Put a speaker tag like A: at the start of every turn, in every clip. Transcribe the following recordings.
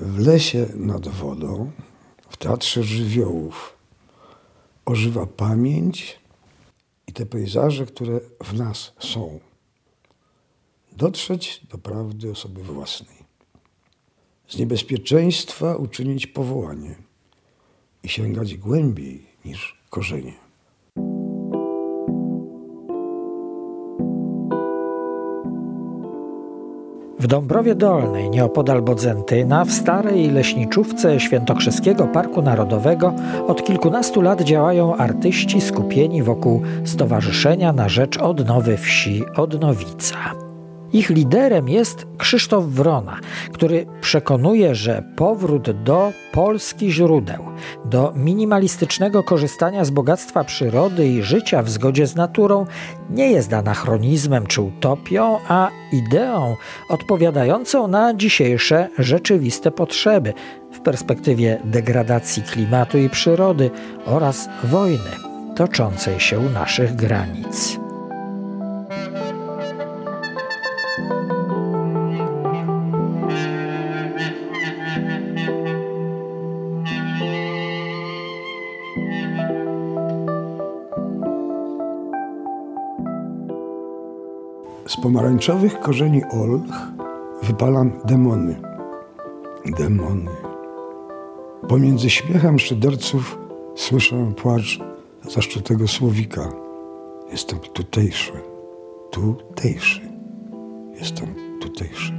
A: W lesie nad wodą, w Teatrze Żywiołów ożywa pamięć i te pejzaże, które w nas są. Dotrzeć do prawdy o sobie własnej. Z niebezpieczeństwa uczynić powołanie i sięgać głębiej niż korzenie.
B: W Dąbrowie Dolnej, nieopodal Bodzentyna, w starej leśniczówce Świętokrzyskiego Parku Narodowego od kilkunastu lat działają artyści skupieni wokół Stowarzyszenia na rzecz Odnowy Wsi Odnowica. Ich liderem jest Krzysztof Wrona, który przekonuje, że powrót do Polski źródeł, do minimalistycznego korzystania z bogactwa przyrody i życia w zgodzie z naturą nie jest anachronizmem czy utopią, a ideą odpowiadającą na dzisiejsze rzeczywiste potrzeby w perspektywie degradacji klimatu i przyrody oraz wojny toczącej się u naszych granic.
A: Z pomarańczowych korzeni olch wypalam demony. Demony. Pomiędzy śmiechem szyderców słyszę płacz zaszczutego słowika. Jestem tutejszy. Tutejszy. Jestem tutejszy.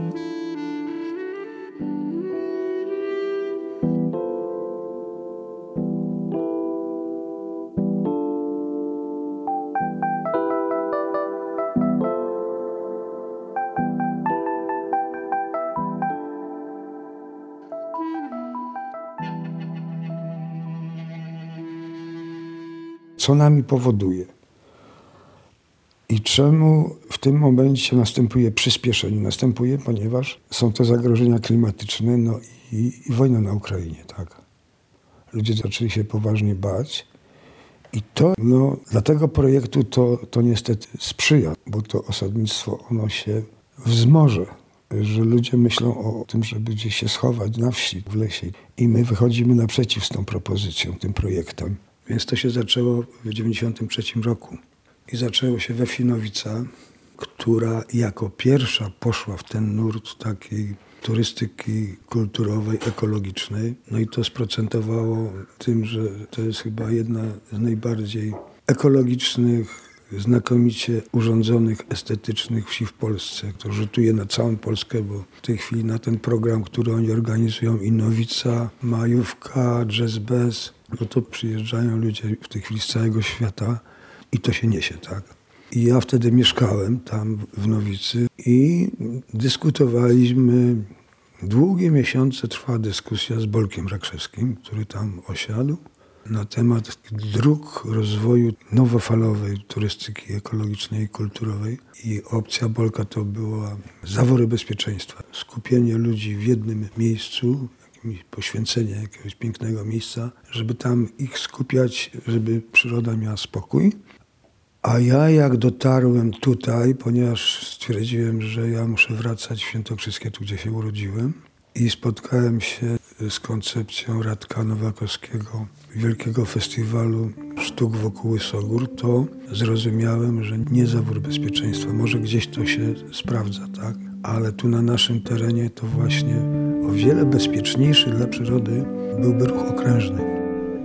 A: Co nami powoduje i czemu w tym momencie następuje przyspieszenie? Następuje, ponieważ są te zagrożenia klimatyczne, no i wojna na Ukrainie, tak. Ludzie zaczęli się poważnie bać i to, dla tego projektu to niestety sprzyja, bo to osadnictwo, ono się wzmoże, że ludzie myślą o tym, żeby gdzieś się schować na wsi, w lesie i my wychodzimy naprzeciw z tą propozycją, tym projektem. Więc to się zaczęło w 1993 roku i zaczęło się we wsi Nowica, która jako pierwsza poszła w ten nurt takiej turystyki kulturowej, ekologicznej. No i to sprocentowało tym, że to jest chyba jedna z najbardziej ekologicznych, znakomicie urządzonych, estetycznych wsi w Polsce. To rzutuje na całą Polskę, bo w tej chwili na ten program, który oni organizują, i Nowica, Majówka, Jazz Bez, no to przyjeżdżają ludzie w tej chwili z całego świata i to się niesie, tak. I ja wtedy mieszkałem tam w Nowicy i dyskutowaliśmy. Długie miesiące trwała dyskusja z Bolkiem Rakrzewskim, który tam osiadł, na temat dróg rozwoju nowofalowej turystyki ekologicznej i kulturowej. I opcja Bolka to była zawory bezpieczeństwa. Skupienie ludzi w jednym miejscu, poświęcenie jakiegoś pięknego miejsca, żeby tam ich skupiać, żeby przyroda miała spokój. A ja jak dotarłem tutaj, ponieważ stwierdziłem, że ja muszę wracać w Świętokrzyskie, tu gdzie się urodziłem, i spotkałem się z koncepcją Radka Nowakowskiego, wielkiego festiwalu sztuk wokół Łysogór, to zrozumiałem, że nie zawór bezpieczeństwa, może gdzieś to się sprawdza, tak? Ale tu na naszym terenie to właśnie o wiele bezpieczniejszy dla przyrody byłby ruch okrężny.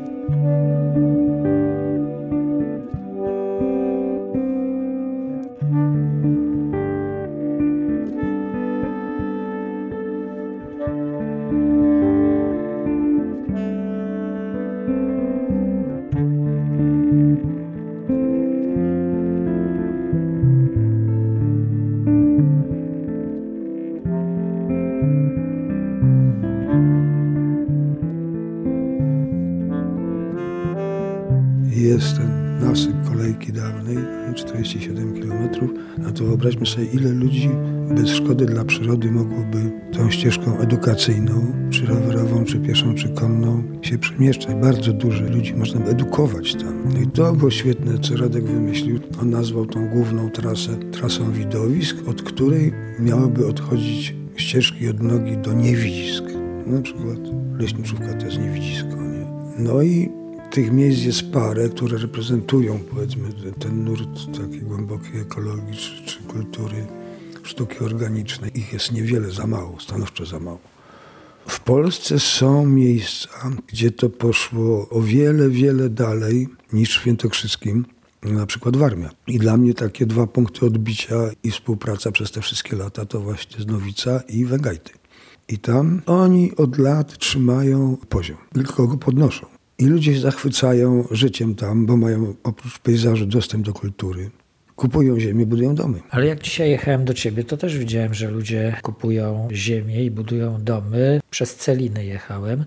A: Jest ten nasyp kolejki dawnej, 47 km. No to wyobraźmy sobie, ile ludzi bez szkody dla przyrody mogłoby tą ścieżką edukacyjną, czy rowerową, czy pieszą, czy konną się przemieszczać. Bardzo dużo ludzi można by edukować tam. No i to było świetne, co Radek wymyślił. On nazwał tą główną trasę trasą widowisk, od której miałyby odchodzić ścieżki od nogi do niewidzisk. na przykład leśniczówka to jest Niewidzisko, nie? No i tych miejsc jest parę, które reprezentują, powiedzmy, ten nurt takiej głębokiej ekologii czy kultury sztuki organicznej. Ich jest niewiele, za mało, stanowczo za mało. W Polsce są miejsca, gdzie to poszło o wiele, wiele dalej niż w Świętokrzyskim, na przykład Warmia. I dla mnie takie 2 punkty odbicia i współpraca przez te wszystkie lata to właśnie Znowica i Wegajty. I tam oni od lat trzymają poziom, tylko go podnoszą. I ludzie się zachwycają życiem tam, bo mają oprócz pejzażu dostęp do kultury. Kupują ziemię, budują domy.
B: Ale jak dzisiaj jechałem do ciebie, to też widziałem, że ludzie kupują ziemię i budują domy. Przez Celiny jechałem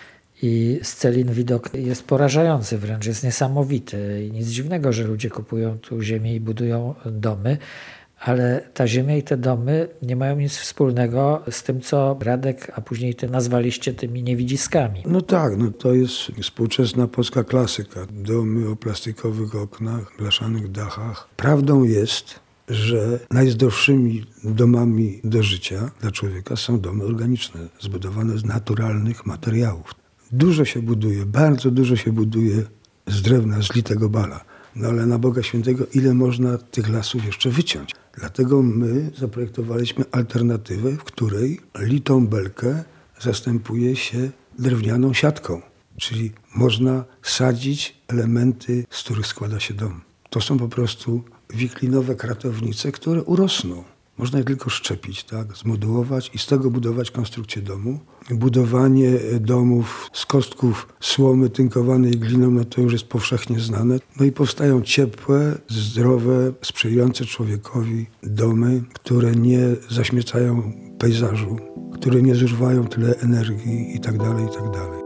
B: i z Celin widok jest porażający, wręcz jest niesamowity. I nic dziwnego, że ludzie kupują tu ziemię i budują domy. Ale ta ziemia i te domy nie mają nic wspólnego z tym, co Radek, a później ty nazwaliście tymi niewidziskami.
A: No tak, no to jest współczesna polska klasyka. Domy o plastikowych oknach, blaszanych dachach. Prawdą jest, że najzdrowszymi domami do życia dla człowieka są domy organiczne, zbudowane z naturalnych materiałów. Dużo się buduje, bardzo dużo się buduje z drewna, z litego bala. No ale na Boga Świętego, ile można tych lasów jeszcze wyciąć? Dlatego my zaprojektowaliśmy alternatywę, w której litą belkę zastępuje się drewnianą siatką. Czyli można sadzić elementy, z których składa się dom. To są po prostu wiklinowe kratownice, które urosną. Można je tylko szczepić, tak, zmodułować i z tego budować konstrukcję domu. Budowanie domów z kostków słomy tynkowanej gliną, no to już jest powszechnie znane. No i powstają ciepłe, zdrowe, sprzyjające człowiekowi domy, które nie zaśmiecają pejzażu, które nie zużywają tyle energii i tak dalej, i tak dalej.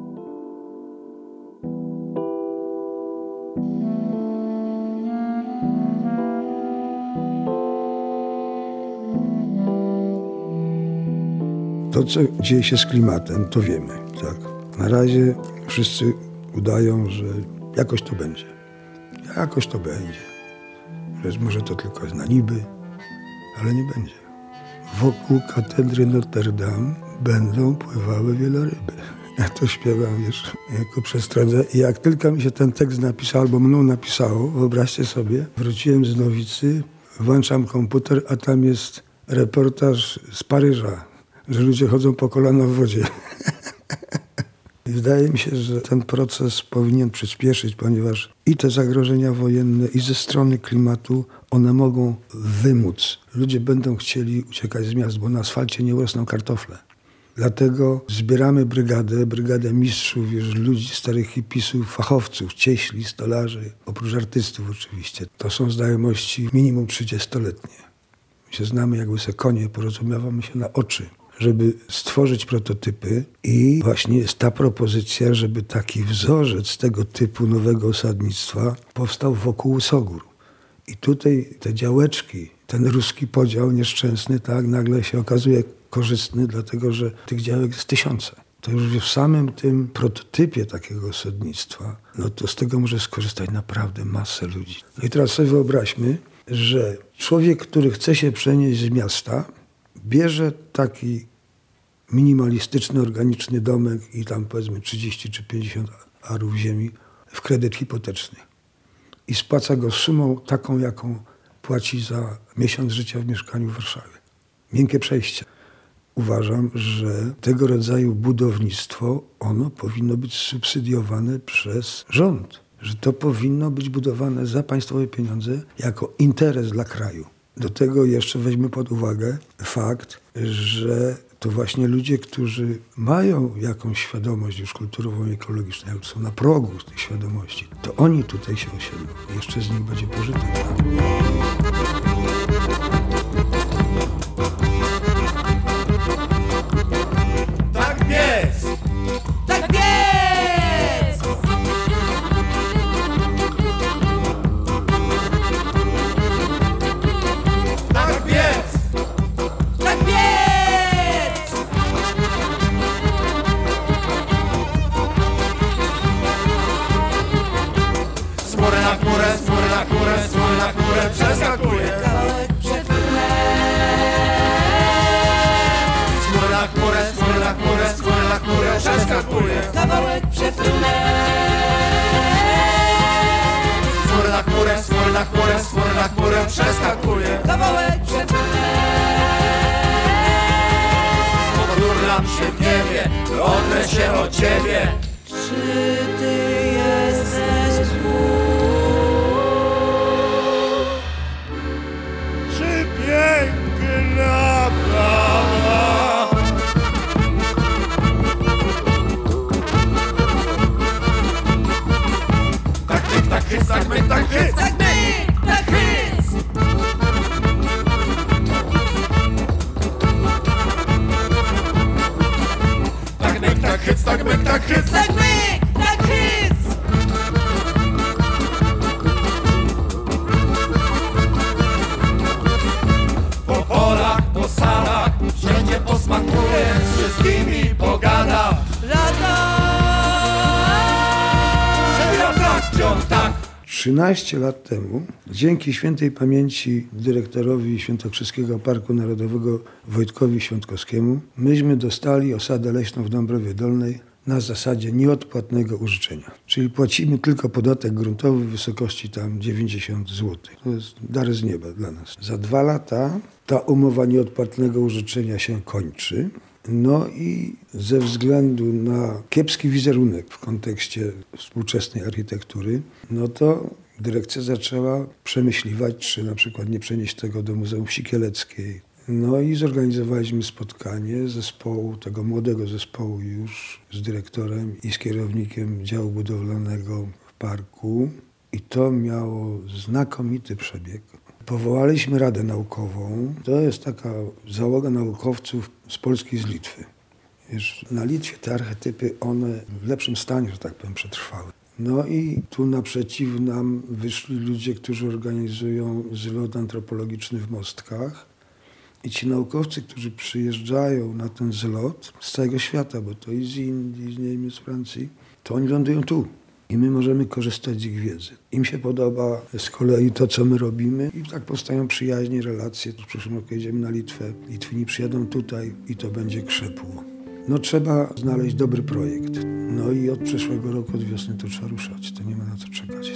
A: To, co dzieje się z klimatem, to wiemy, tak. Na razie wszyscy udają, że jakoś to będzie. Jakoś to będzie. Że może to tylko jest na niby, ale nie będzie. Wokół katedry Notre Dame będą pływały wieloryby. Ja to śpiewam, wiesz, jako przestrodze. I jak tylko mi się ten tekst napisał, albo mną napisało, wyobraźcie sobie, wróciłem z Nowicy, włączam komputer, a tam jest reportaż z Paryża, że ludzie chodzą po kolana w wodzie. Wydaje mi się, że ten proces powinien przyspieszyć, ponieważ i te zagrożenia wojenne, i ze strony klimatu, one mogą wymóc. Ludzie będą chcieli uciekać z miast, bo na asfalcie nie urosną kartofle. Dlatego zbieramy brygadę mistrzów, już ludzi, starych hipisów, fachowców, cieśli, stolarzy, oprócz artystów oczywiście. To są znajomości minimum 30-letnie. My się znamy jak łyse konie, porozumiewamy się na oczy, żeby stworzyć prototypy i właśnie jest ta propozycja, żeby taki wzorzec tego typu nowego osadnictwa powstał wokół Łysogór. I tutaj te działeczki, ten ruski podział nieszczęsny, tak, nagle się okazuje korzystny, dlatego że tych działek jest 1000. To już w samym tym prototypie takiego osadnictwa, no to z tego może skorzystać naprawdę masę ludzi. No i teraz sobie wyobraźmy, że człowiek, który chce się przenieść z miasta, bierze taki minimalistyczny, organiczny domek i tam powiedzmy 30 czy 50 arów ziemi w kredyt hipoteczny i spłaca go sumą taką, jaką płaci za miesiąc życia w mieszkaniu w Warszawie. Miękkie przejście. Uważam, że tego rodzaju budownictwo, ono powinno być subsydiowane przez rząd. Że to powinno być budowane za państwowe pieniądze jako interes dla kraju. Do tego jeszcze weźmy pod uwagę fakt, że to właśnie ludzie, którzy mają jakąś świadomość już kulturową i ekologiczną, albo są na progu tej świadomości, to oni tutaj się osiedlą. Jeszcze z nich będzie pożytek.
C: Tak jest! Tak jest! Tak jest! Tak jest! Skórę na górę, skórę na górę, skórę na górę, przeskakuję. Skórę na górę, skórę na górę, na chmurę przeskakuje.
D: Kawałek przed
C: Poturlam się w niebie, odrę się od ciebie.
D: Czy ty jesteś
C: Czy piękna prawa? Tak myk, tak hyc, tak myk, tak hyc.
D: tak myk, tak hyc?
C: Tak myk, tak hyc, tak myk, tak hyc.
D: Tak myk, tak hyc?
C: Po polach, po salach, wszędzie posmakuje, z wszystkimi pogada.
D: Lata!
C: Ja tak, wciąż tak.
A: 13 lat temu, dzięki świętej pamięci dyrektorowi Świętokrzyskiego Parku Narodowego Wojtkowi Świątkowskiemu, myśmy dostali osadę leśną w Dąbrowie Dolnej na zasadzie nieodpłatnego użyczenia. Czyli płacimy tylko podatek gruntowy w wysokości tam 90 zł. To jest dar z nieba dla nas. Za 2 lata ta umowa nieodpłatnego użyczenia się kończy. No i ze względu na kiepski wizerunek w kontekście współczesnej architektury, no to dyrekcja zaczęła przemyśliwać, czy na przykład nie przenieść tego do Muzeum Wsi Kieleckiej. No i zorganizowaliśmy spotkanie zespołu, tego młodego zespołu już z dyrektorem i z kierownikiem działu budowlanego w parku. I to miało znakomity przebieg. Powołaliśmy Radę Naukową. To jest taka załoga naukowców z Polski i z Litwy. Wiesz, na Litwie te archetypy, one w lepszym stanie, że tak powiem, przetrwały. No i tu naprzeciw nam wyszli ludzie, którzy organizują zlot antropologiczny w Mostkach. I ci naukowcy, którzy przyjeżdżają na ten zlot z całego świata, bo to i z Indii, z Niemiec, z Francji, to oni lądują tu. I my możemy korzystać z ich wiedzy. Im się podoba z kolei to, co my robimy i tak powstają przyjaźnie, relacje. W przyszłym roku jedziemy na Litwę. Litwini przyjadą tutaj i to będzie krzepło. No trzeba znaleźć dobry projekt. No i od przyszłego roku, od wiosny to trzeba ruszać. To nie ma na co czekać.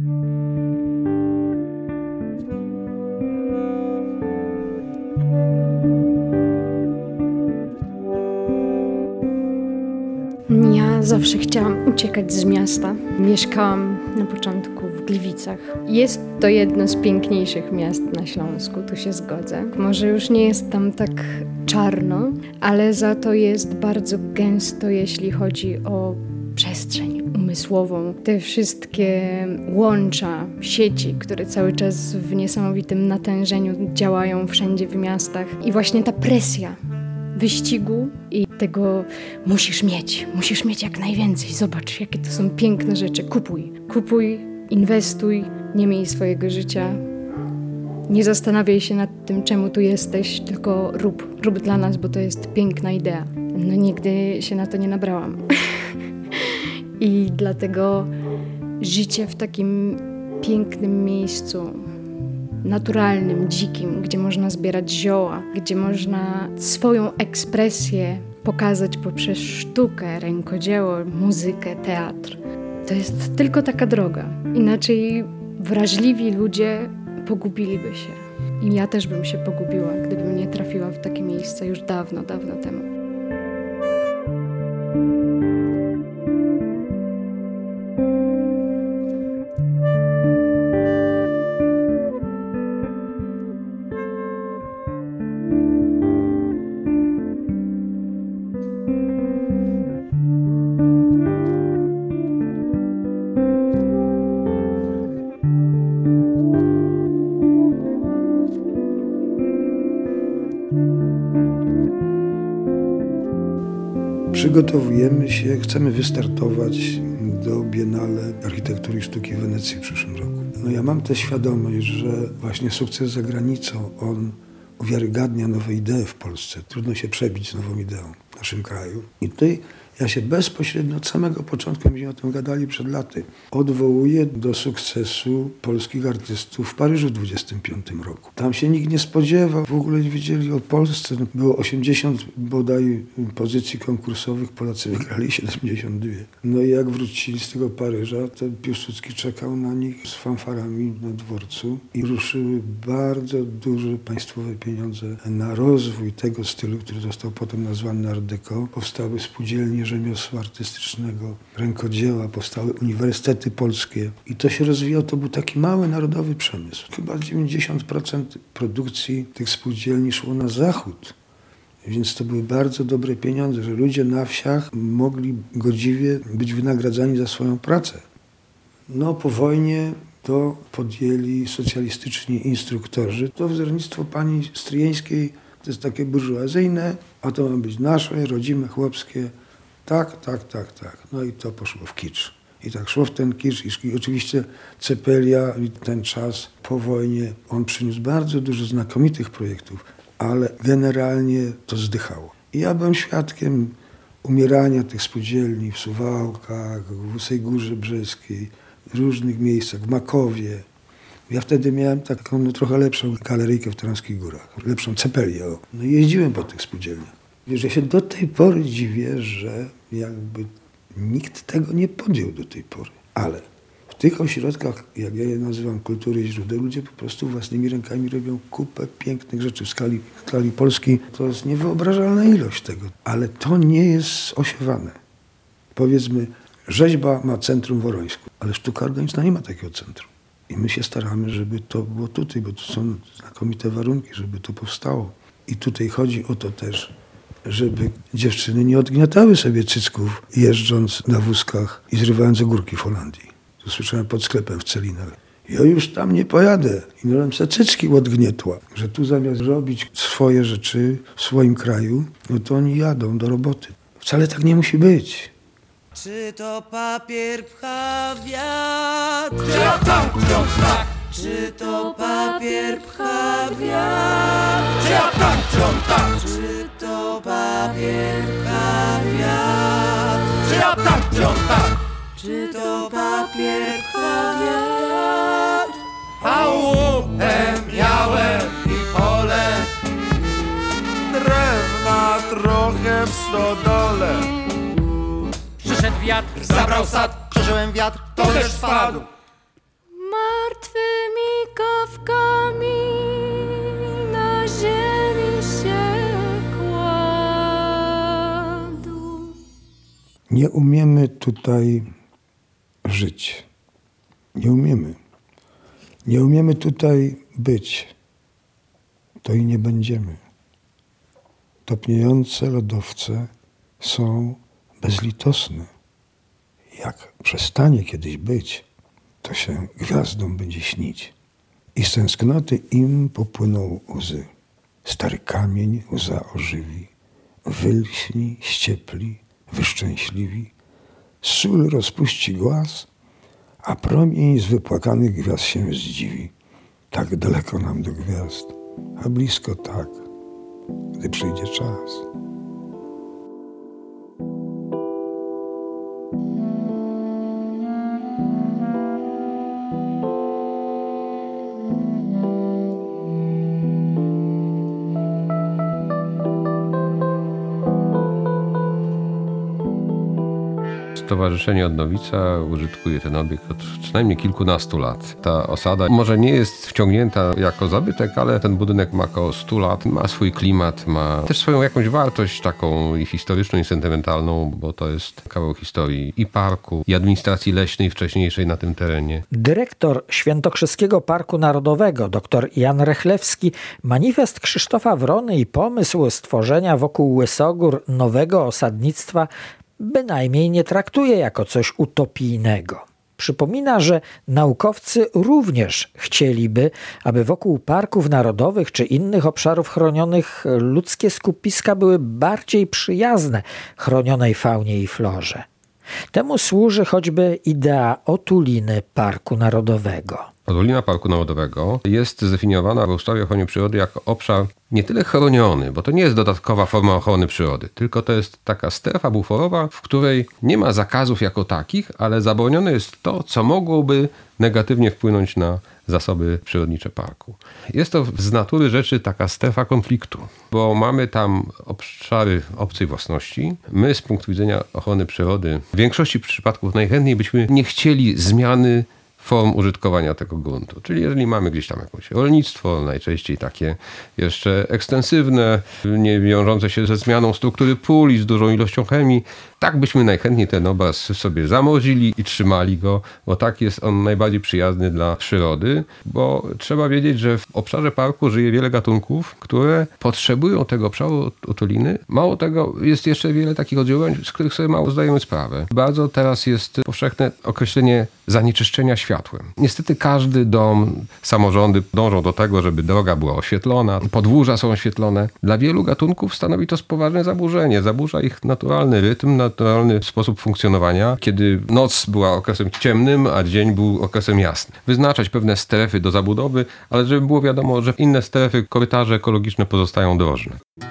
E: Ja zawsze chciałam uciekać z miasta. Mieszkałam na początku w Gliwicach. Jest to jedno z piękniejszych miast na Śląsku, tu się zgodzę. Może już nie jest tam tak czarno, ale za to jest bardzo gęsto, jeśli chodzi o przestrzeń umysłową. Te wszystkie łącza, sieci, które cały czas w niesamowitym natężeniu działają wszędzie w miastach. I właśnie ta presja wyścigu i tego musisz mieć jak najwięcej. Zobacz, jakie to są piękne rzeczy. Kupuj, inwestuj, nie miej swojego życia. Nie zastanawiaj się nad tym, czemu tu jesteś, tylko rób dla nas, bo to jest piękna idea. No nigdy się na to nie nabrałam. I dlatego życie w takim pięknym miejscu, naturalnym, dzikim, gdzie można zbierać zioła, gdzie można swoją ekspresję pokazać poprzez sztukę, rękodzieło, muzykę, teatr. To jest tylko taka droga. Inaczej wrażliwi ludzie pogubiliby się. I ja też bym się pogubiła, gdybym nie trafiła w takie miejsce już dawno, dawno temu.
A: Przygotowujemy się, chcemy wystartować do Biennale Architektury i Sztuki w Wenecji w przyszłym roku. No ja mam tę świadomość, że właśnie sukces za granicą, on uwiarygadnia nowe idee w Polsce. Trudno się przebić z nową ideą w naszym kraju. I tutaj Ja się bezpośrednio od samego początku, myśmy o tym gadali przed laty, odwołuję do sukcesu polskich artystów w Paryżu w 25 roku. Tam się nikt nie spodziewał, w ogóle nie wiedzieli o Polsce. Było 80 bodaj pozycji konkursowych, Polacy wygrali 72. No i jak wrócili z tego Paryża, to Piłsudski czekał na nich z fanfarami na dworcu i ruszyły bardzo duże państwowe pieniądze na rozwój tego stylu, który został potem nazwany Art Deco. Powstały spółdzielnie rzemiosła artystycznego, rękodzieła, powstały uniwersytety polskie i to się rozwijało. To był taki mały narodowy przemysł. Chyba 90% produkcji tych spółdzielni szło na zachód. Więc to były bardzo dobre pieniądze, że ludzie na wsiach mogli godziwie być wynagradzani za swoją pracę. No po wojnie to podjęli socjalistyczni instruktorzy. To wzornictwo pani Stryjeńskiej to jest takie burżuazyjne, a to ma być nasze, rodzime, chłopskie. Tak. No i to poszło w kicz. I tak szło w ten kicz. I oczywiście Cepelia i ten czas po wojnie, on przyniósł bardzo dużo znakomitych projektów, ale generalnie to zdychało. I ja byłem świadkiem umierania tych spółdzielni w Suwałkach, w Łysej Górze Brzeskiej, w różnych miejscach, w Makowie. Ja wtedy miałem taką trochę lepszą galeryjkę w Tarnowskich Górach, lepszą Cepelię. No i jeździłem po tych spółdzielniach. Wiesz, ja się do tej pory dziwię, że jakby nikt tego nie podjął do tej pory. Ale w tych ośrodkach, jak ja je nazywam, kultury i źródeł, ludzie po prostu własnymi rękami robią kupę pięknych rzeczy. W skali Polski to jest niewyobrażalna ilość tego. Ale to nie jest osiewane. Powiedzmy, rzeźba ma centrum w Orońsku, ale sztuka organiczna nie ma takiego centrum. I my się staramy, żeby to było tutaj, bo tu są znakomite warunki, żeby to powstało. I tutaj chodzi o to też, żeby dziewczyny nie odgniatały sobie cycków, jeżdżąc na wózkach i zrywając ogórki w Holandii. To słyszałem pod sklepem w Celinach. Ja już tam nie pojadę. I miałem se cycki odgnietła. Że tu zamiast robić swoje rzeczy w swoim kraju, no to oni jadą do roboty. Wcale tak nie musi być.
D: Czy to papier pcha wiatr?
C: Czy ja tam wciąż tak?
D: Czy to papier pcha wiatr?
C: Czy ja tam wciąż tak?
D: Czy to papier pcha wiatr?
C: Czy ja tam wciąż tak?
D: Czy to papier pcha wiatr?
C: A łupem miałem i pole drewna trochę w stodole. Przyszedł wiatr, zabrał sad, przeżyłem wiatr, to też spadł.
E: Martwymi kawkami na ziemi się kładł.
A: Nie umiemy tutaj żyć. Nie umiemy. Nie umiemy tutaj być. To i nie będziemy. Topniejące lodowce są bezlitosne. Jak przestanie kiedyś być, to się gwiazdom będzie śnić. I z tęsknoty im popłyną łzy. Stary kamień łza ożywi, wylśni, ściepli, wyszczęśliwi. Sól rozpuści głaz, a promień z wypłakanych gwiazd się zdziwi. Tak daleko nam do gwiazd, a blisko tak, gdy przyjdzie czas.
F: Stowarzyszenie Odnowica użytkuje ten obiekt od co najmniej kilkunastu lat. Ta osada może nie jest wciągnięta jako zabytek, ale ten budynek ma około 100 lat, ma swój klimat, ma też swoją jakąś wartość taką i historyczną, i sentymentalną, bo to jest kawał historii i parku, i administracji leśnej wcześniejszej na tym terenie.
B: Dyrektor Świętokrzyskiego Parku Narodowego, dr Jan Rechlewski, manifest Krzysztofa Wrony i pomysł stworzenia wokół Łysogór nowego osadnictwa bynajmniej nie traktuje jako coś utopijnego. Przypomina, że naukowcy również chcieliby, aby wokół parków narodowych czy innych obszarów chronionych ludzkie skupiska były bardziej przyjazne chronionej faunie i florze. Temu służy choćby idea otuliny Parku Narodowego.
F: Dolina Parku Narodowego jest zdefiniowana w ustawie o ochronie przyrody jako obszar nie tyle chroniony, bo to nie jest dodatkowa forma ochrony przyrody, tylko to jest taka strefa buforowa, w której nie ma zakazów jako takich, ale zabronione jest to, co mogłoby negatywnie wpłynąć na zasoby przyrodnicze parku. Jest to z natury rzeczy taka strefa konfliktu, bo mamy tam obszary obcej własności. My z punktu widzenia ochrony przyrody w większości przypadków najchętniej byśmy nie chcieli zmiany form użytkowania tego gruntu. Czyli jeżeli mamy gdzieś tam jakieś rolnictwo, najczęściej takie jeszcze ekstensywne, nie wiążące się ze zmianą struktury pól i z dużą ilością chemii, tak byśmy najchętniej ten obraz sobie zamrozili i trzymali go, bo tak jest on najbardziej przyjazny dla przyrody, bo trzeba wiedzieć, że w obszarze parku żyje wiele gatunków, które potrzebują tego obszaru otuliny. Mało tego, jest jeszcze wiele takich oddziaływań, z których sobie mało zdajemy sprawę. Bardzo teraz jest powszechne określenie zanieczyszczenia światłem. Niestety każdy dom, samorządy dążą do tego, żeby droga była oświetlona, podwórza są oświetlone. Dla wielu gatunków stanowi to poważne zaburzenie. Zaburza ich naturalny rytm, naturalny sposób funkcjonowania, kiedy noc była okresem ciemnym, a dzień był okresem jasnym. Wyznaczać pewne strefy do zabudowy, ale żeby było wiadomo, że inne strefy, korytarze ekologiczne pozostają drożne.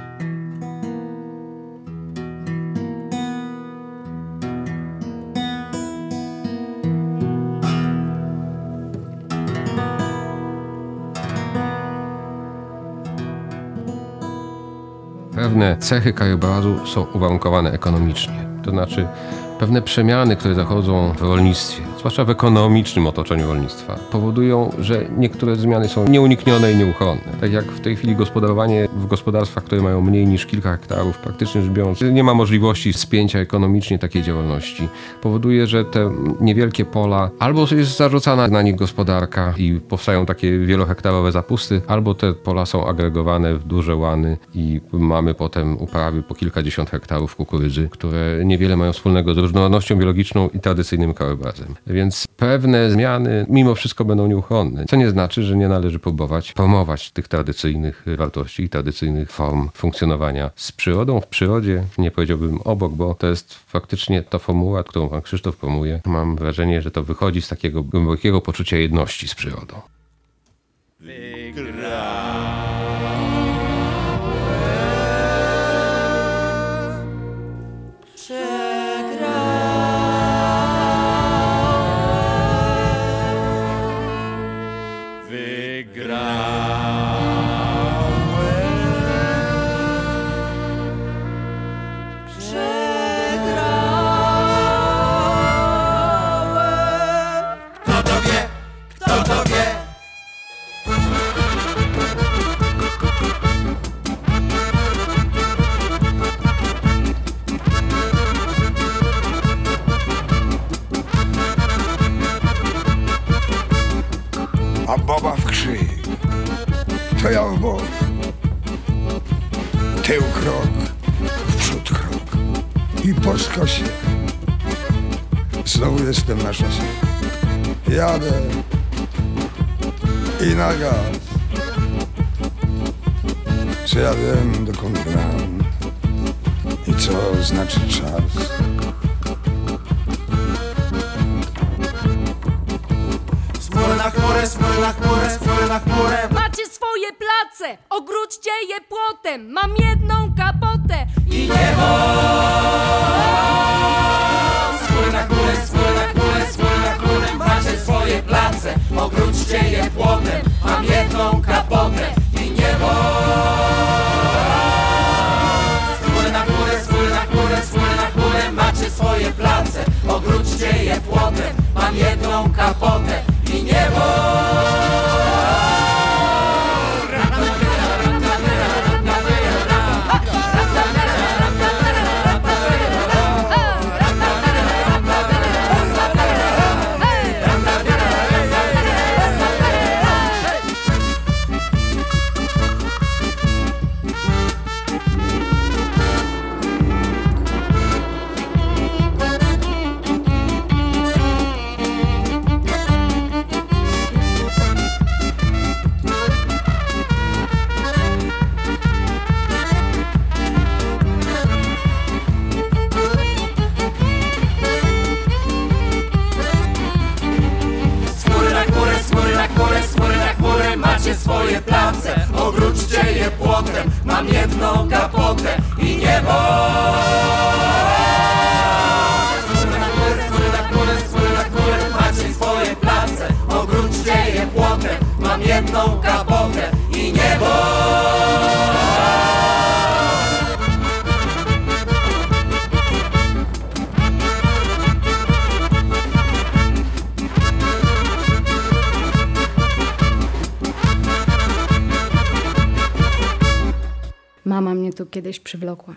F: Pewne cechy krajobrazu są uwarunkowane ekonomicznie. To znaczy pewne przemiany, które zachodzą w rolnictwie, zwłaszcza w ekonomicznym otoczeniu rolnictwa, powodują, że niektóre zmiany są nieuniknione i nieuchronne. Tak jak w tej chwili gospodarowanie w gospodarstwach, które mają mniej niż kilka hektarów, praktycznie rzecz biorąc, nie ma możliwości spięcia ekonomicznie takiej działalności. Powoduje, że te niewielkie pola albo jest zarzucana na nich gospodarka i powstają takie wielohektarowe zapusty, albo te pola są agregowane w duże łany i mamy potem uprawy po kilkadziesiąt hektarów kukurydzy, które niewiele mają wspólnego z różnorodnością biologiczną i tradycyjnym krajobrazem. Więc pewne zmiany mimo wszystko będą nieuchronne, co nie znaczy, że nie należy próbować promować tych tradycyjnych wartości i tradycyjnych form funkcjonowania z przyrodą. W przyrodzie nie powiedziałbym obok, bo to jest faktycznie ta formuła, którą pan Krzysztof promuje. Mam wrażenie, że to wychodzi z takiego głębokiego poczucia jedności z przyrodą.
A: A baba w krzyk, to ja w bok. Tył krok, w przód krok i po skosie. Znowu jestem na szosie. Jadę i na gaz. Czy ja wiem, dokąd gram i co znaczy czas?
C: Chmury na chmurę, chmury na chmurę, chmury na chmurę.
G: Macie swoje place, ogródźcie je płotem. Mam jedną kapotę i niebo.
C: Chmury na chmurę, chmury na chmurę, chmury na chmurę. Macie swoje place, ogródźcie je płotem. Mam jedną kapotę i niebo. Chmury na chmurę, chmury na chmurę, chmury na chmurę. Macie swoje place, ogródźcie je płotem. Mam jedną kapotę i niebo. płotem. Mam jedną kapotę i niebo. Skóry na górę, macie swoje place. Ogródźcie je płotem. Mam jedną kapotę i niebo.
E: Mama mnie tu kiedyś przywlokła.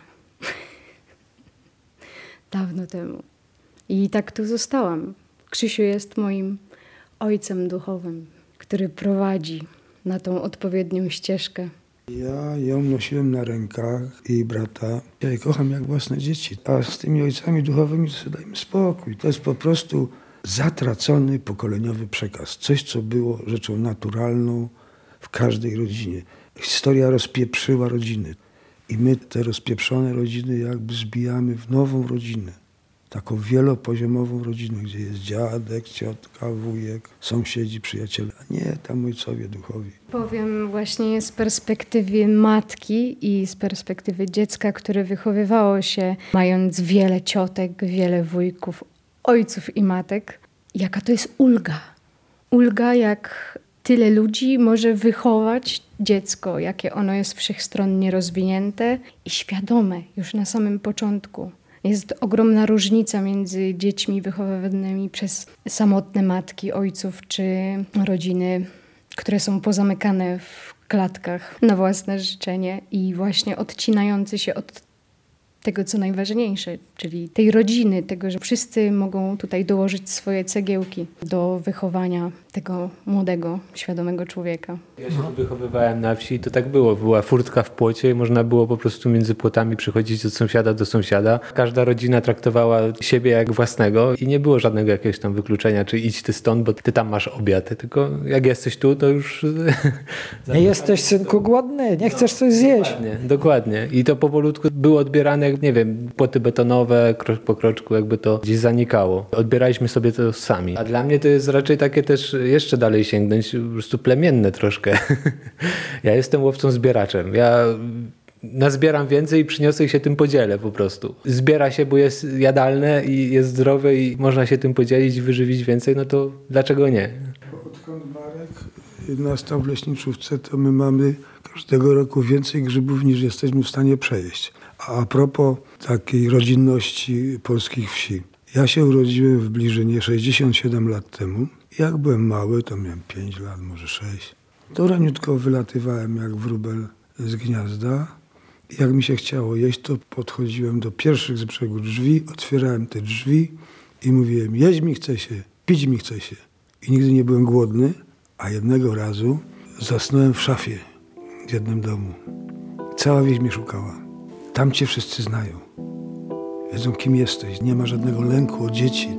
E: Dawno temu. I tak tu zostałam. Krzysiu jest moim ojcem duchowym, który prowadzi na tą odpowiednią ścieżkę.
A: Ja ją nosiłem na rękach, jej brata. Ja je kocham jak własne dzieci. A z tymi ojcami duchowymi to sobie dajmy spokój. To jest po prostu zatracony pokoleniowy przekaz. Coś, co było rzeczą naturalną w każdej rodzinie. Historia rozpieprzyła rodziny. I my te rozpieprzone rodziny jakby zbijamy w nową rodzinę. Taką wielopoziomową rodzinę, gdzie jest dziadek, ciotka, wujek, sąsiedzi, przyjaciele, a nie tam ojcowie duchowi.
E: Powiem właśnie z perspektywy matki i z perspektywy dziecka, które wychowywało się mając wiele ciotek, wiele wujków, ojców i matek. Jaka to jest ulga. Ulga, jak tyle ludzi może wychować dziecko, jakie ono jest wszechstronnie rozwinięte i świadome już na samym początku. Jest ogromna różnica między dziećmi wychowywanymi przez samotne matki, ojców czy rodziny, które są pozamykane w klatkach na własne życzenie i właśnie odcinający się od tego, co najważniejsze, czyli tej rodziny, tego, że wszyscy mogą tutaj dołożyć swoje cegiełki do wychowania tego młodego, świadomego człowieka.
H: Ja się tu wychowywałem na wsi i to tak było. Była furtka w płocie i można było po prostu między płotami przychodzić od sąsiada do sąsiada. Każda rodzina traktowała siebie jak własnego i nie było żadnego jakiegoś tam wykluczenia, czy idź ty stąd, bo ty tam masz obiad. Tylko jak jesteś tu, to już...
B: Nie jesteś, synku, głodny? Nie chcesz coś zjeść?
H: Dokładnie. I to powolutku było odbierane jak, nie wiem, płoty betonowe, krok po kroczku, jakby to gdzieś zanikało. Odbieraliśmy sobie to sami. A dla mnie to jest raczej takie też jeszcze dalej sięgnąć, po prostu plemienne troszkę. Ja jestem łowcą-zbieraczem. Ja nazbieram więcej i przyniosę i się tym podzielę po prostu. Zbiera się, bo jest jadalne i jest zdrowe i można się tym podzielić i wyżywić więcej, no to dlaczego nie?
A: Odkąd Marek nastał w leśniczówce, to my mamy każdego roku więcej grzybów niż jesteśmy w stanie przejeść. A propos takiej rodzinności polskich wsi. Ja się urodziłem w Bliżynie 67 lat temu. Jak byłem mały, to miałem 5 lat, może 6. To raniutko wylatywałem jak wróbel z gniazda. Jak mi się chciało jeść, to podchodziłem do pierwszych z brzegu drzwi, otwierałem te drzwi i mówiłem: jeść mi chce się, pić mi chce się. I nigdy nie byłem głodny, a jednego razu zasnąłem w szafie w jednym domu. Cała wieś mnie szukała. Tam cię wszyscy znają. Wiedzą, kim jesteś. Nie ma żadnego lęku o dzieci.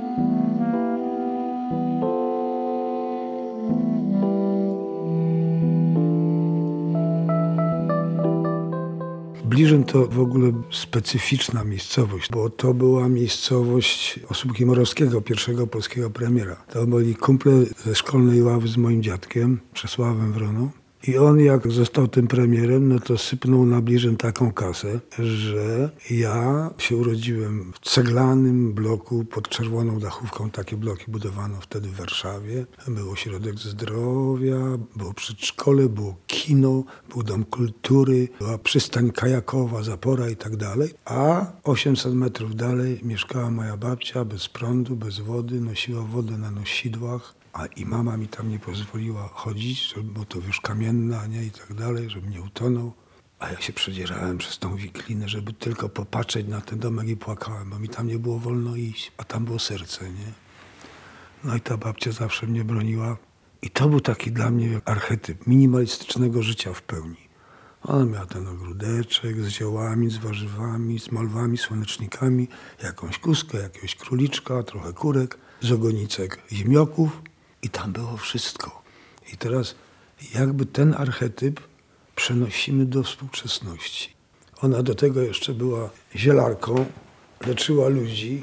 A: Bliżyn to w ogóle specyficzna miejscowość, bo to była miejscowość Osóbki Morowskiego, pierwszego polskiego premiera. To byli kumple ze szkolnej ławy z moim dziadkiem, Czesławem Wroną. I on jak został tym premierem, no to sypnął na Bliżyn taką kasę, że ja się urodziłem w ceglanym bloku pod czerwoną dachówką. Takie bloki budowano wtedy w Warszawie. Był ośrodek zdrowia, było przedszkole, było kino, był dom kultury, była przystań kajakowa, zapora i tak dalej. A 800 metrów dalej mieszkała moja babcia bez prądu, bez wody, nosiła wodę na nosidłach. A i mama mi tam nie pozwoliła chodzić, bo to już kamienna, nie, i tak dalej, żebym nie utonął. A ja się przedzierałem przez tą wiklinę, żeby tylko popatrzeć na ten domek i płakałem, bo mi tam nie było wolno iść, a tam było serce, nie. No i ta babcia zawsze mnie broniła. I to był taki dla mnie archetyp minimalistycznego życia w pełni. Ona miała ten ogródeczek z ziołami, z warzywami, z malwami, słonecznikami, jakąś kuskę, jakiegoś króliczka, trochę kurek, z ogonicek ziemniaków. I tam było wszystko. I teraz jakby ten archetyp przenosimy do współczesności. Ona do tego jeszcze była zielarką, leczyła ludzi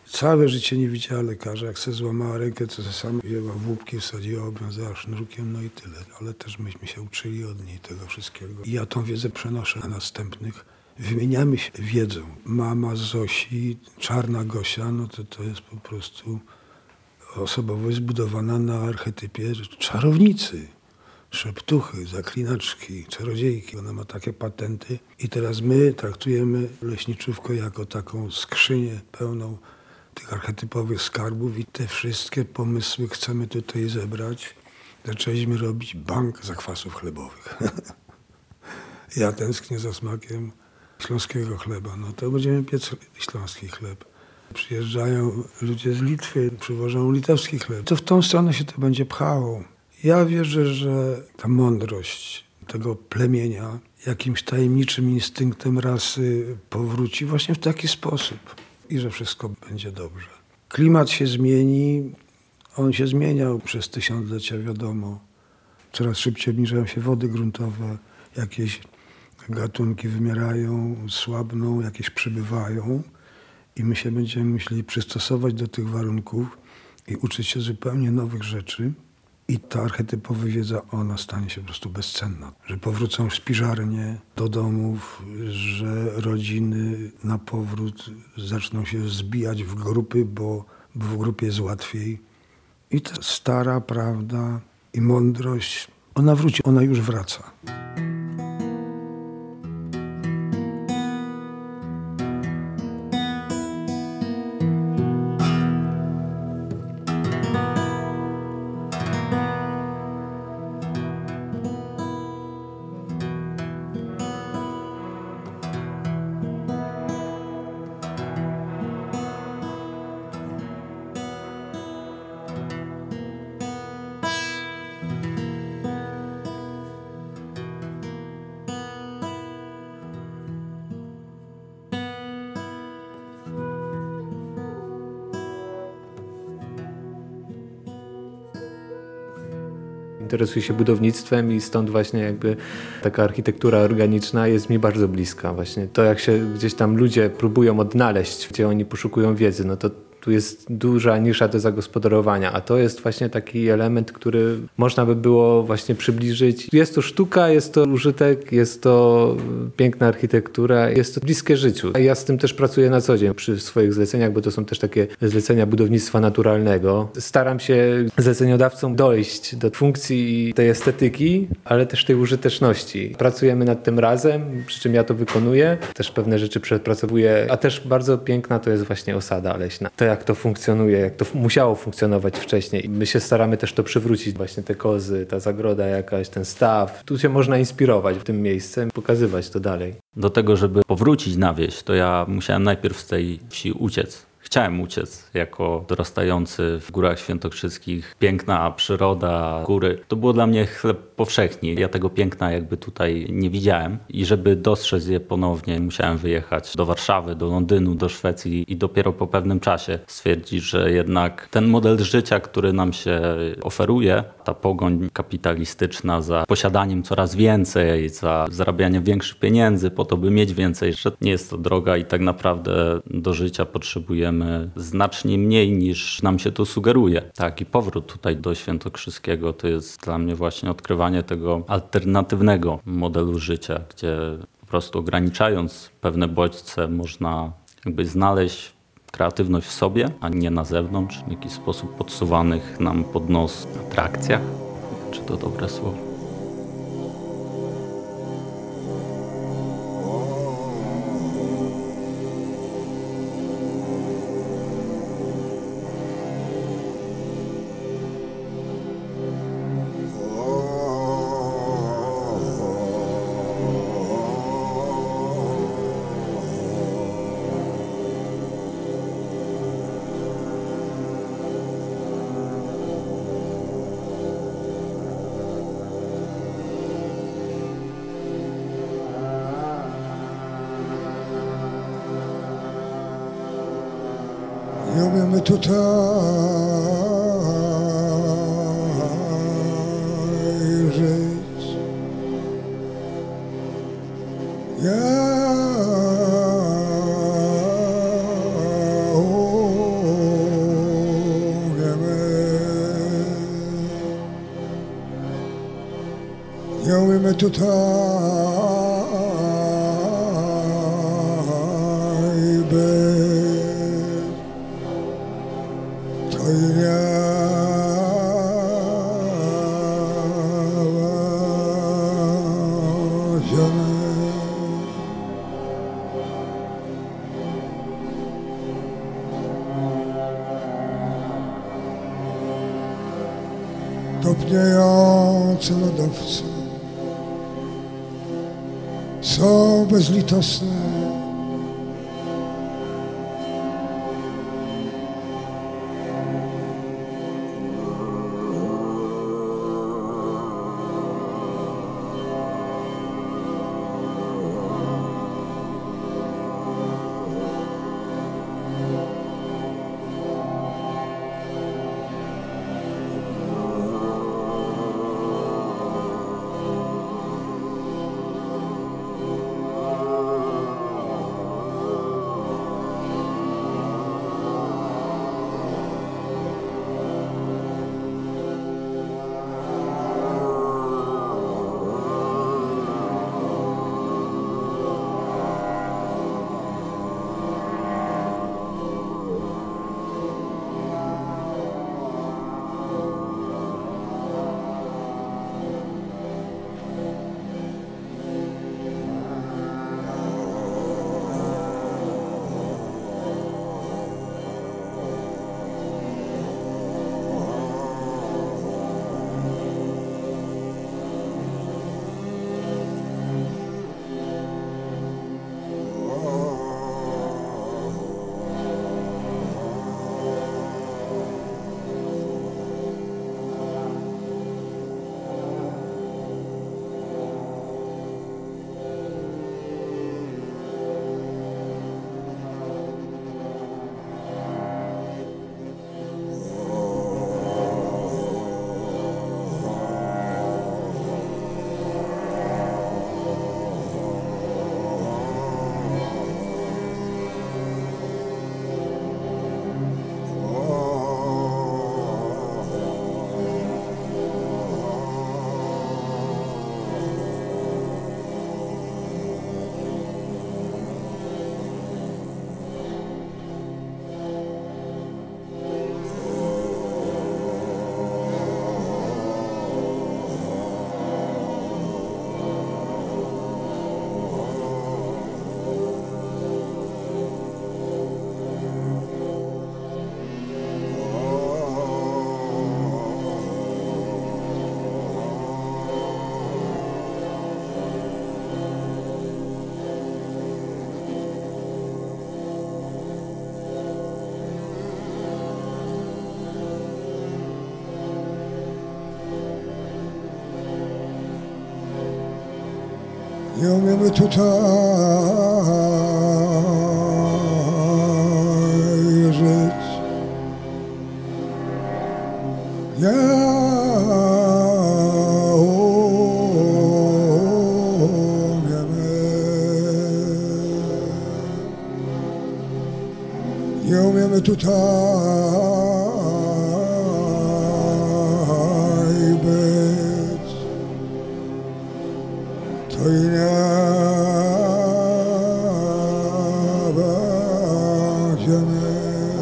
A: Całe życie nie widziała lekarza. Jak sobie złamała rękę, to sama wzięła w łupki, wsadziła, obwiązała sznurkiem, no i tyle. Ale też myśmy się uczyli od niej tego wszystkiego. I ja tą wiedzę przenoszę na następnych. Wymieniamy się wiedzą. Mama Zosi, czarna Gosia, no to jest po prostu osobowość zbudowana na archetypie czarownicy. Szeptuchy, zaklinaczki, czarodziejki. Ona ma takie patenty. I teraz my traktujemy leśniczówkę jako taką skrzynię pełną tych archetypowych skarbów i te wszystkie pomysły chcemy tutaj zebrać. Zaczęliśmy robić bank zakwasów chlebowych. Ja tęsknię za smakiem śląskiego chleba. No to będziemy piec śląski chleb. Przyjeżdżają ludzie z Litwy, przywożą litewski chleb. To w tą stronę się to będzie pchało. Ja wierzę, że ta mądrość tego plemienia jakimś tajemniczym instynktem rasy powróci właśnie w taki sposób i że wszystko będzie dobrze. Klimat się zmieni, on się zmieniał przez tysiąclecia, wiadomo. Coraz szybciej obniżają się wody gruntowe, jakieś gatunki wymierają, słabną, jakieś przybywają i my się będziemy musieli przystosować do tych warunków i uczyć się zupełnie nowych rzeczy. I ta archetypowa wiedza, ona stanie się po prostu bezcenna. Że powrócą spiżarnie do domów, że rodziny na powrót zaczną się zbijać w grupy, bo w grupie jest łatwiej. I ta stara prawda i mądrość, ona wróci, ona już wraca.
H: Interesuję się budownictwem i stąd właśnie jakby taka architektura organiczna jest mi bardzo bliska. Właśnie to, jak się gdzieś tam ludzie próbują odnaleźć, gdzie oni poszukują wiedzy, no to tu jest duża nisza do zagospodarowania, a to jest właśnie taki element, który można by było właśnie przybliżyć. Jest to sztuka, jest to użytek, jest to piękna architektura, jest to bliskie życiu. Ja z tym też pracuję na co dzień przy swoich zleceniach, bo to są też takie zlecenia budownictwa naturalnego. Staram się zleceniodawcom dojść do funkcji tej estetyki, ale też tej użyteczności. Pracujemy nad tym razem, przy czym ja to wykonuję, też pewne rzeczy przepracowuję, a też bardzo piękna to jest właśnie osada leśna. To jak to funkcjonuje, jak to musiało funkcjonować wcześniej. My się staramy też to przywrócić, właśnie te kozy, ta zagroda jakaś, ten staw. Tu się można inspirować w tym miejscem, pokazywać to dalej.
I: Do tego, żeby powrócić na wieś, to ja musiałem najpierw z tej wsi uciec. Chciałem uciec jako dorastający w Górach Świętokrzyskich. Piękna przyroda, góry. To było dla mnie chleb powszechny. Ja tego piękna jakby tutaj nie widziałem. I żeby dostrzec je ponownie, musiałem wyjechać do Warszawy, do Londynu, do Szwecji i dopiero po pewnym czasie stwierdzić, że jednak ten model życia, który nam się oferuje, ta pogoń kapitalistyczna za posiadaniem coraz więcej, za zarabianiem większych pieniędzy po to, by mieć więcej, że nie jest to droga i tak naprawdę do życia potrzebujemy znacznie mniej niż nam się to sugeruje. Tak, i powrót tutaj do Świętokrzyskiego to jest dla mnie właśnie odkrywanie tego alternatywnego modelu życia, gdzie po prostu ograniczając pewne bodźce można jakby znaleźć kreatywność w sobie, a nie na zewnątrz, w jakiś sposób podsuwanych nam pod nos atrakcjach. Czy to dobre słowo?
A: Nie umiemy tutaj żyć. Ja tutaj być, to i niewa ziemi. Topniejące lodowce są bezlitosne. Nie umiemy tutaj żyć. Nie umiemy. Nie umiemy tutaj być. To i nie będziemy.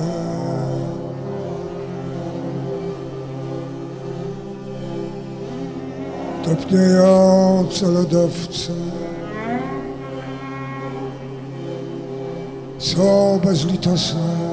A: Topniejące lodowce są bezlitosne.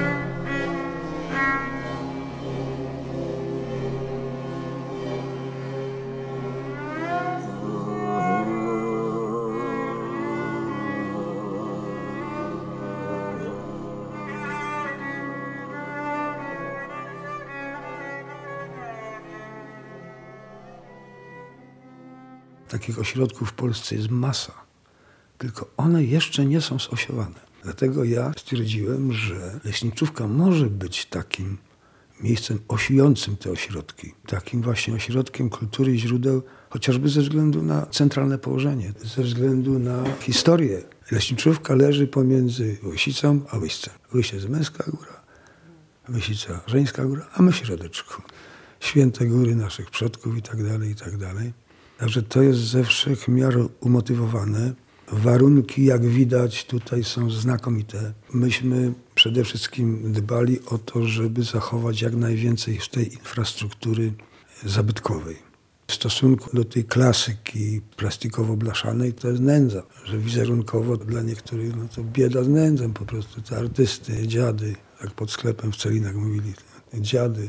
A: Takich ośrodków w Polsce jest masa, tylko one jeszcze nie są zosiowane. Dlatego ja stwierdziłem, że leśniczówka może być takim miejscem osiującym te ośrodki. Takim właśnie ośrodkiem kultury i źródeł, chociażby ze względu na centralne położenie, ze względu na historię. Leśniczówka leży pomiędzy Łysicą a Łyścem. Łyś jest męska góra, Łysica żeńska góra, a my w środeczku. Święte góry naszych przodków i tak dalej, i tak dalej. Także to jest ze wszech miar umotywowane. Warunki, jak widać, tutaj są znakomite. Myśmy przede wszystkim dbali o to, żeby zachować jak najwięcej z tej infrastruktury zabytkowej. W stosunku do tej klasyki plastikowo-blaszanej to jest nędza, że wizerunkowo dla niektórych to bieda z nędzą po prostu. Te artysty, dziady, jak pod sklepem w Celinach mówili, dziady.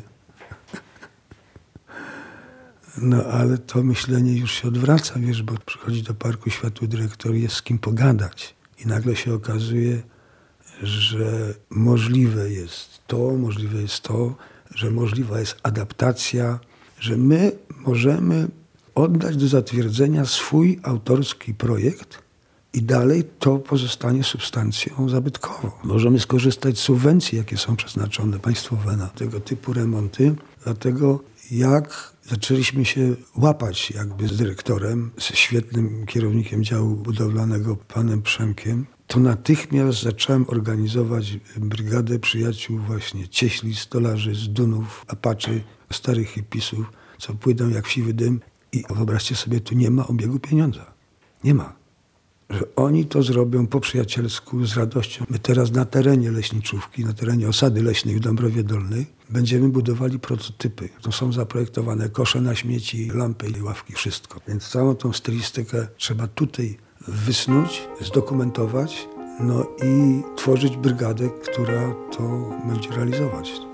A: No ale to myślenie już się odwraca, wiesz, bo przychodzi do Parku Światły dyrektor, jest z kim pogadać. I nagle się okazuje, że możliwe jest to, że możliwa jest adaptacja, że my możemy oddać do zatwierdzenia swój autorski projekt i dalej to pozostanie substancją zabytkową. Możemy skorzystać z subwencji, jakie są przeznaczone państwowe na tego typu remonty, dlatego jak zaczęliśmy się łapać jakby z dyrektorem, z świetnym kierownikiem działu budowlanego panem Przemkiem, to natychmiast zacząłem organizować brygadę przyjaciół właśnie cieśli, stolarzy z Dunów, Apaczy, starych hipisów, co płyną jak siwy dym i wyobraźcie sobie, tu nie ma obiegu pieniądza. Nie ma. Że oni to zrobią po przyjacielsku, z radością. My teraz na terenie leśniczówki, na terenie osady leśnej w Dąbrowie Dolnej będziemy budowali prototypy. To są zaprojektowane kosze na śmieci, lampy i ławki, wszystko. Więc całą tą stylistykę trzeba tutaj wysnuć, zdokumentować, no i tworzyć brygadę, która to będzie realizować.